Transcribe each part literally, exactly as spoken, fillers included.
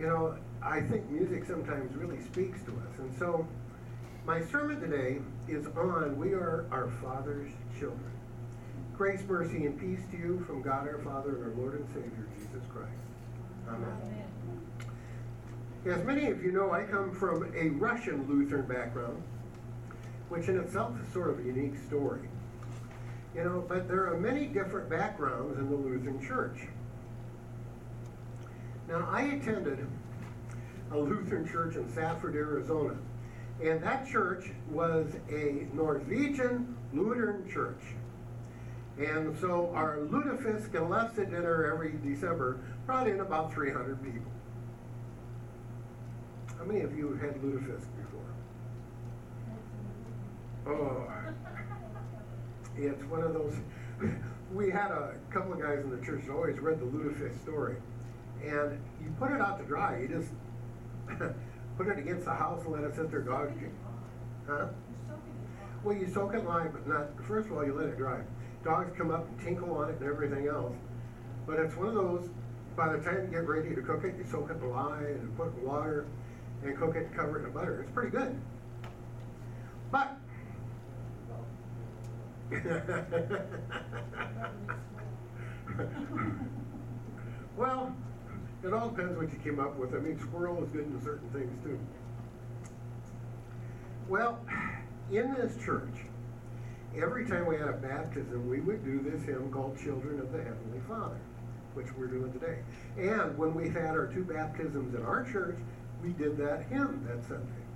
you know, I think music sometimes really speaks to us. And so my sermon today is on We Are Our Father's Children. Grace, mercy, and peace to you from God our Father and our Lord and Savior, Jesus Christ. Amen. Amen. As many of you know, I come from a Russian Lutheran background, which in itself is sort of a unique story. You know, but there are many different backgrounds in the Lutheran Church. Now, I attended a Lutheran church in Safford, Arizona, and that church was a Norwegian Lutheran church. And so our lutefisk and lefse dinner every December brought in about three hundred people. How many of you have had lutefisk before? Oh, it's one of those. We had a couple of guys in the church that always read the lutefisk story. And you put it out to dry. You just put it against the house and let it sit there. Dogs, huh? Well, you soak it lime, but not. First of all, you let it dry. Dogs come up and tinkle on it and everything else. But it's one of those. By the time you get ready to cook it, you soak it in lye and put it in water and cook it and cover it in butter. It's pretty good. But well. It all depends what you came up with. I mean, squirrel is good in certain things, too. Well, in this church, every time we had a baptism, we would do this hymn called Children of the Heavenly Father, which we're doing today. And when we had our two baptisms in our church, we did that hymn that Sunday.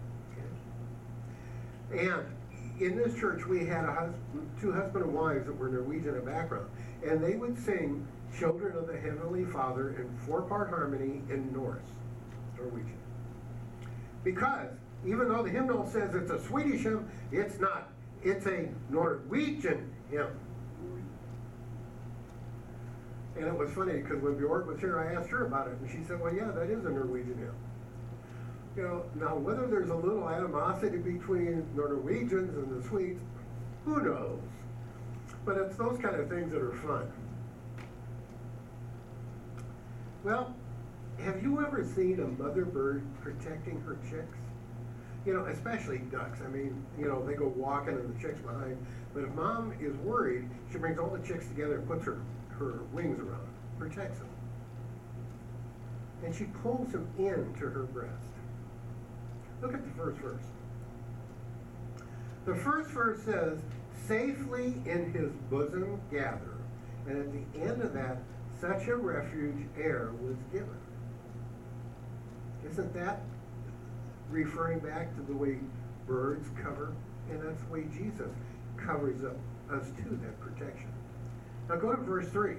Okay? And in this church, we had a husband, two husband and wives that were Norwegian in background, and they would sing Children of the Heavenly Father in four-part harmony in Norse, Norwegian. Because even though the hymnal says it's a Swedish hymn, it's not. It's a Norwegian hymn. And it was funny because when Bjork was here, I asked her about it, and she said, well, yeah, that is a Norwegian hymn. You know, now whether there's a little animosity between the Norwegians and the Swedes, who knows? But it's those kind of things that are fun. Well, have you ever seen a mother bird protecting her chicks? You know, especially ducks. I mean, you know, they go walking and the chicks behind. But if mom is worried, she brings all the chicks together and puts her, her wings around them, protects them. And she pulls them into her breast. Look at the first verse. The first verse says, safely in his bosom gather. And at the end of that, such a refuge air was given. Isn't that referring back to the way birds cover? And that's the way Jesus covers up us too, that protection. Now go to verse three.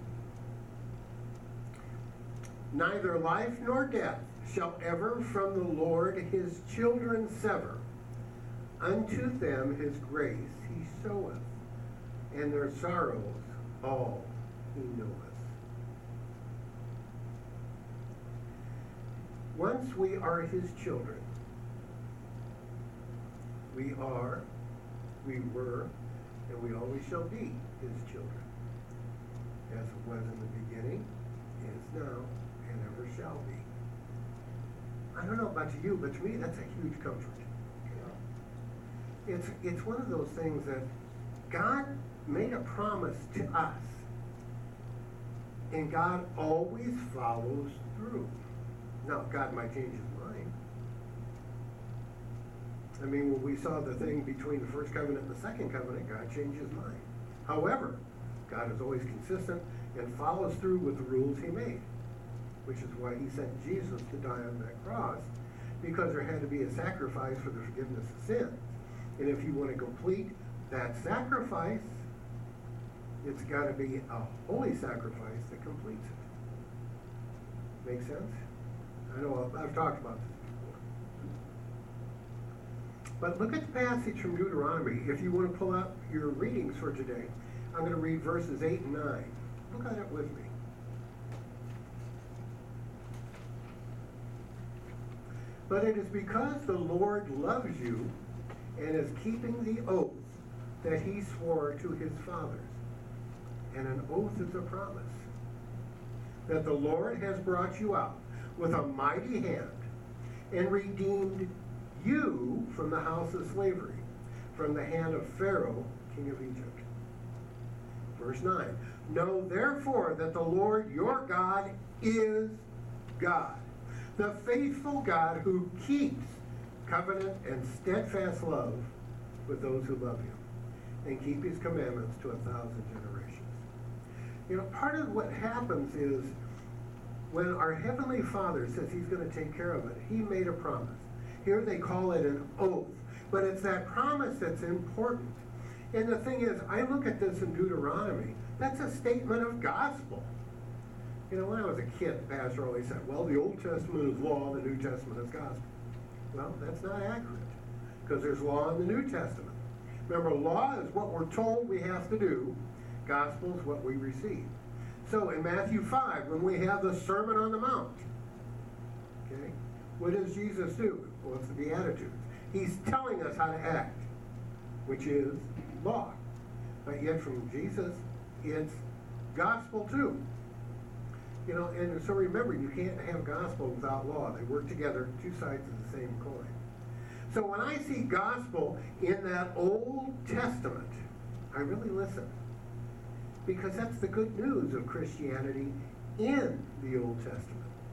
Neither life nor death shall ever from the Lord his children sever. Unto them his grace he soweth, and their sorrows all he knoweth. Once we are his children, we are, we were, and we always shall be his children. As it was in the beginning, is now, and ever shall be. I don't know about you, but to me that's a huge comfort. You know? It's, it's one of those things that God made a promise to us, and God always follows through. Now, God might change his mind. I mean, when we saw the thing between the first covenant and the second covenant, God changed his mind. However, God is always consistent and follows through with the rules he made, which is why he sent Jesus to die on that cross, because there had to be a sacrifice for the forgiveness of sins. And if you want to complete that sacrifice, it's got to be a holy sacrifice that completes it. Make sense? I know I've, I've talked about this before. But look at the passage from Deuteronomy. If you want to pull up your readings for today, I'm going to read verses eight and nine. Look at it with me. But it is because the Lord loves you and is keeping the oath that he swore to his fathers. And an oath is a promise. That the Lord has brought you out with a mighty hand and redeemed you from the house of slavery, from the hand of Pharaoh, king of Egypt. Verse nine, know therefore that the Lord your God is God, the faithful God who keeps covenant and steadfast love with those who love him and keep his commandments to a thousand generations. You know, part of what happens is when our Heavenly Father says he's going to take care of it, he made a promise. Here they call it an oath, but it's that promise that's important. And the thing is, I look at this in Deuteronomy, that's a statement of gospel. You know, when I was a kid, the pastor always said, well, the Old Testament is law, the New Testament is gospel. Well, that's not accurate, because there's law in the New Testament. Remember, law is what we're told we have to do. Gospel is what we receive. So in Matthew five, when we have the Sermon on the Mount, okay, what does Jesus do? Well, it's the Beatitudes. He's telling us how to act, which is law. But yet from Jesus, it's gospel too. You know, and so remember, you can't have gospel without law. They work together, two sides of the same coin. So when I see gospel in that Old Testament, I really listen. Because that's the good news of Christianity in the Old Testament.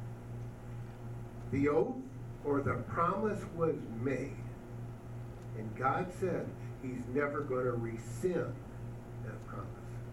The oath or the promise was made. And God said he's never going to rescind that promise.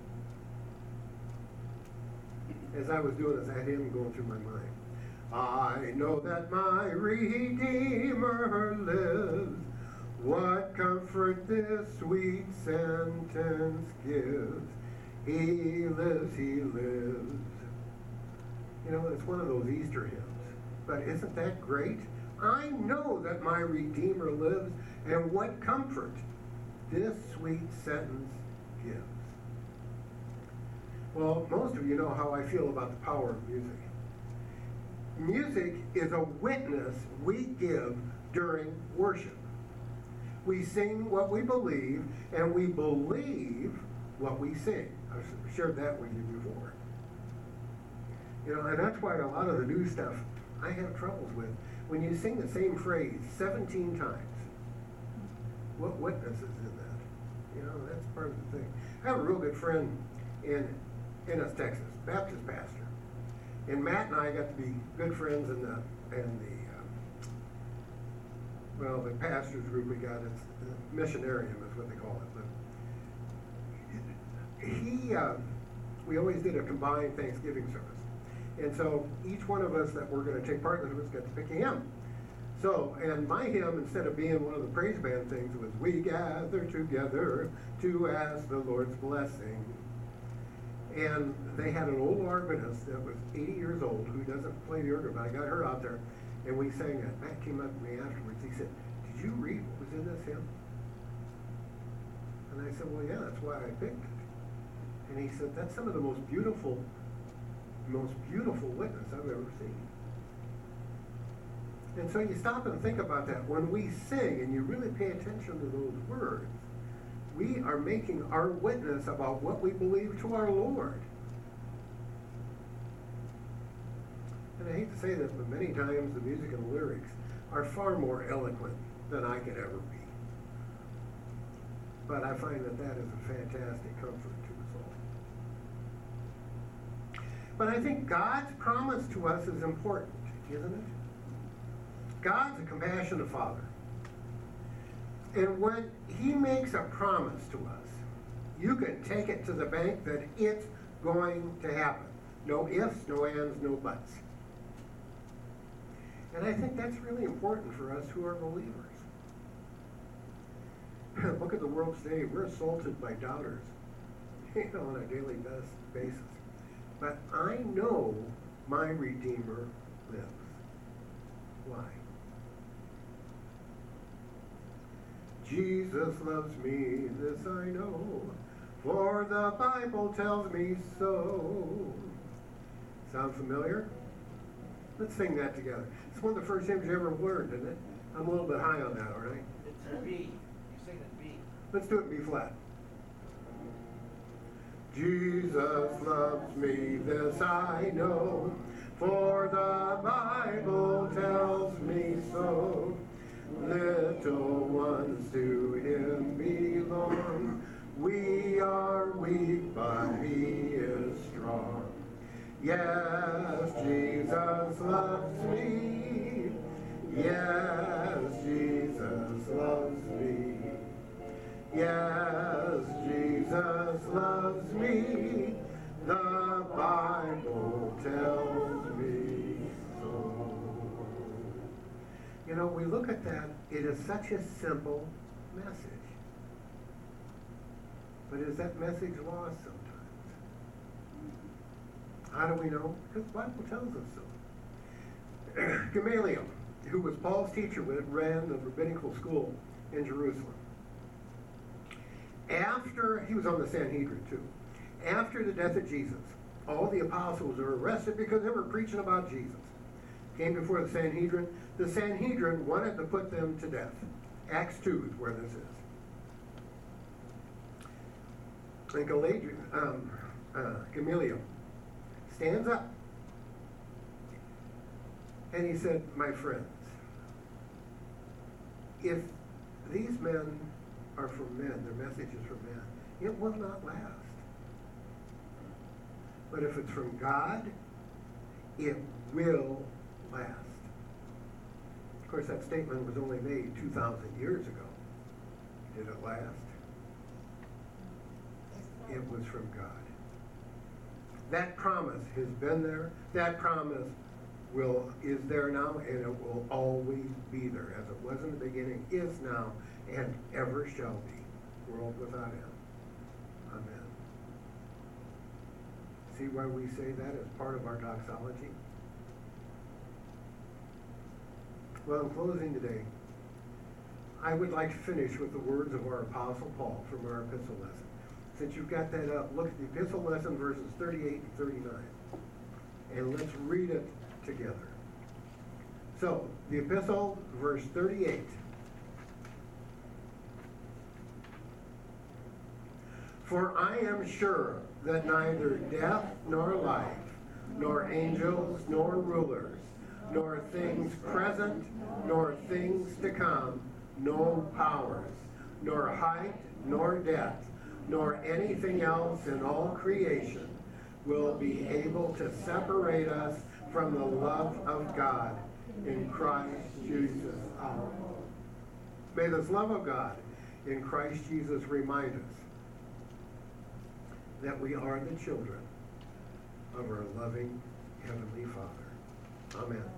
As I was doing this, I had him going through my mind. I know that my Redeemer lives. What comfort this sweet sentence gives. He lives, he lives. You know, it's one of those Easter hymns. But isn't that great? I know that my Redeemer lives, and what comfort this sweet sentence gives. Well, most of you know how I feel about the power of music. Music is a witness we give during worship. We sing what we believe, and we believe what we sing. I've shared that with you before. You know, and that's why a lot of the new stuff I have troubles with. When you sing the same phrase seventeen times, what witness is in that? You know, that's part of the thing. I have a real good friend in Ennis, Texas, Baptist pastor. And Matt and I got to be good friends in the, in the uh, well, the pastors group we got, it's the missionarium is what they call it. But he, uh, we always did a combined Thanksgiving service. And so each one of us that were going to take part in this got to pick a hymn. So, and my hymn, instead of being one of the praise band things, was we gather together to ask the Lord's blessing. And they had an old organist that was eighty years old who doesn't play the organ, but I got her out there and we sang it. Matt came up to me afterwards. He said, did you read what was in this hymn? And I said, well, yeah, that's why I picked it. And he said, that's some of the most beautiful, most beautiful witness I've ever seen. And so you stop and think about that. When we sing and you really pay attention to those words, we are making our witness about what we believe to our Lord. And I hate to say this, but many times the music and the lyrics are far more eloquent than I could ever be. But I find that that is a fantastic comfort to us all. But I think God's promise to us is important, isn't it? God's a compassionate Father. And when he makes a promise to us, you can take it to the bank that it's going to happen. No ifs, no ands, no buts. And I think that's really important for us who are believers. Look at the world today. We're assaulted by doubters, you know, on a daily basis. But I know my Redeemer lives. Why? Jesus loves me, this I know, for the Bible tells me so. Sound familiar? Let's sing that together. It's one of the first hymns you ever learned, isn't it? I'm a little bit high on that, all right? It's a B. You sing it B. Let's do it in B flat. Jesus loves me, this I know, for the Bible tells me so. Little ones to him belong. We are weak, but he is strong. Yes, Jesus loves me. Yes, Jesus loves me. Yes, Jesus loves me. The Bible tells me so. You know, we look at that, it is such a simple message. But is that message lost sometimes? How do we know? Because the Bible tells us so. Gamaliel, who was Paul's teacher when it ran the rabbinical school in Jerusalem. After, he was on the Sanhedrin too. After the death of Jesus, all the apostles were arrested because they were preaching about Jesus. Came before the Sanhedrin. The Sanhedrin wanted to put them to death. Acts two is where this is. And Gamaliel, um, uh, Gamaliel stands up and he said, my friends, if these men are from men, their message is from men, it will not last. But if it's from God, it will last. Of course, that statement was only made two thousand years ago. Did it last? It was from God. That promise has been there. That promise will is there now, and it will always be there, as it was in the beginning, is now, and ever shall be, world without end. Amen. See why we say that as part of our doxology? Well, in closing today, I would like to finish with the words of our Apostle Paul from our epistle lesson. Since you've got that up, look at the epistle lesson verses thirty-eight and thirty-nine. And let's read it together. So, the epistle, verse thirty-eight. For I am sure that neither death nor life, nor angels nor rulers, nor things present, nor things to come, no powers, nor height, nor depth, nor anything else in all creation will be able to separate us from the love of God in Christ Jesus our Lord. May this love of God in Christ Jesus remind us that we are the children of our loving Heavenly Father. Amen.